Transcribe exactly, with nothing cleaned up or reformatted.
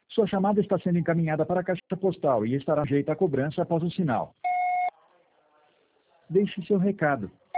Sua chamada está sendo encaminhada para a caixa postal e estará sujeita à cobrança após o sinal. Deixe seu recado.